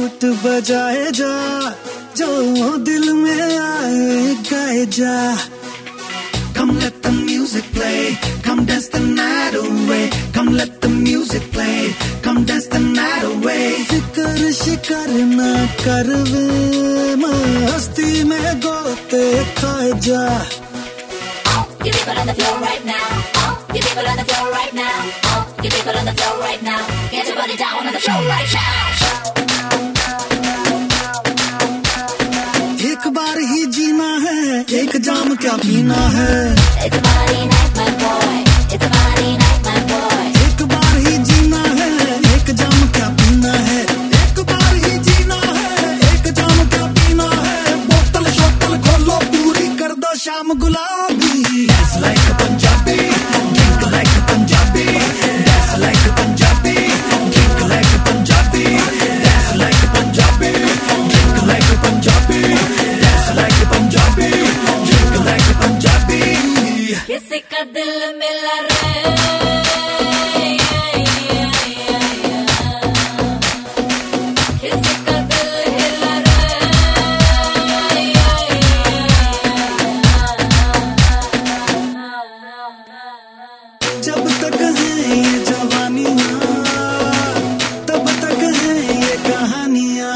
Note बजाए जा, जो दिल में आए गाए जा. Come let the music play, come dance the night away. Come let the music play, come dance the night away. फिकर शिकर ना कर वे, मस्ती में गोते खाए जा. Oh, you people on the floor right now. Oh, you people on the floor right now. Oh, you people on the floor right now. Get your body down on the floor right now. एक बार ही जीना है, एक जाम क्या पीना है. It's a party night, my boy. It's a party night, my boy. एक बार ही जीना है, एक जाम क्या पीना है. एक बार ही जीना है, एक जाम क्या पीना है. बोतल शोतल खोलो पूरी कर दो शाम गुलाबी. Dance like a Punjabi, drink like a Punjabi. Dance like a Punjabi, drink like a Punjabi. Dance like a Punjabi, drink like a Punjabi. Dance like a Punjabi, drink like a Punjabi. किसी का दिल मिला रे, किसी का दिल हिला रे. जब तक है ये जवानियां, तब तक है ये कहानियां.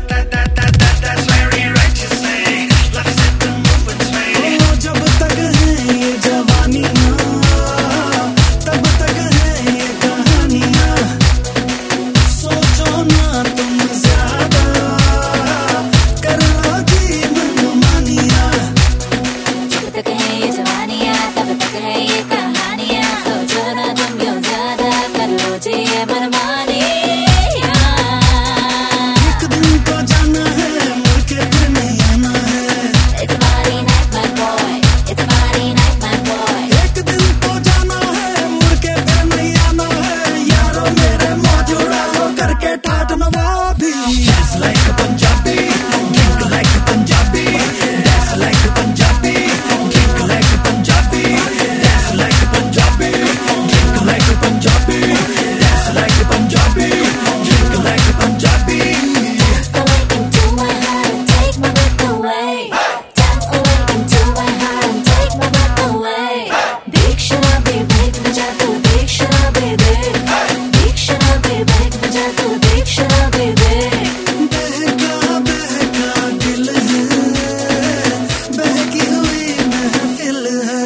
जब तक है ये जवानियां, तब तक है ये कहानियां. सोचो ना तुम ज्यादा, कर लो जी मनमानियां. जब तक है ये जवानियां, तब तक है ये कहानियां. सोचो ना तुम क्यों ज्यादा, कर लो जी ये मनमानियां. एक दिन तो जाना है, मुड़ के फिर नहीं आना है. It's a party night, my boy. It's a party night, my boy. एक दिन तो जाना है, मुड़ के फिर नहीं आना है. यारो मेरे मौज उड़ा लो करके ठाठ नवाबी. Dance like a Punjabi, drink like a Punjabi. Dance like a Punjabi, drink like a Punjabi. Dance like a Punjabi, drink like a Punjabi. Dance like a Punjabi, drink like a Punjabi. Dance away into my heart and take my breath away. Dance away into my heart and take my breath away. देख शराबी बहक न जा तू, देख शराबी देख. देख शराबी बहक न जा तू, देख शराबी देख. बहका बहका दिल है, बहकी हुई महफिल है.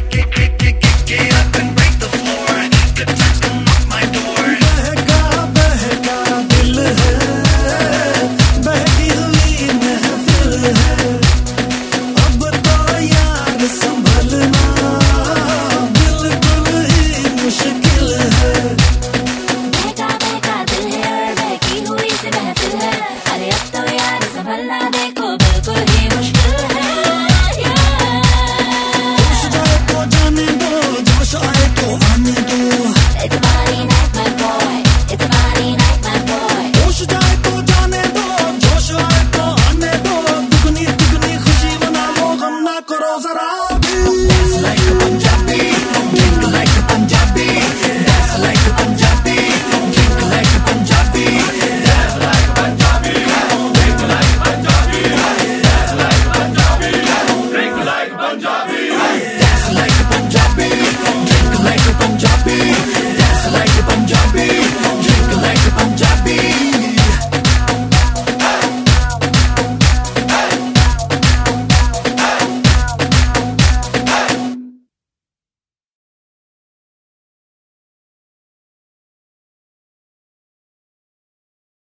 बहका बहका दिल है, बहकी हुई महफिल है. अब तो यार संभलना बिल्कुल ही मुश्किल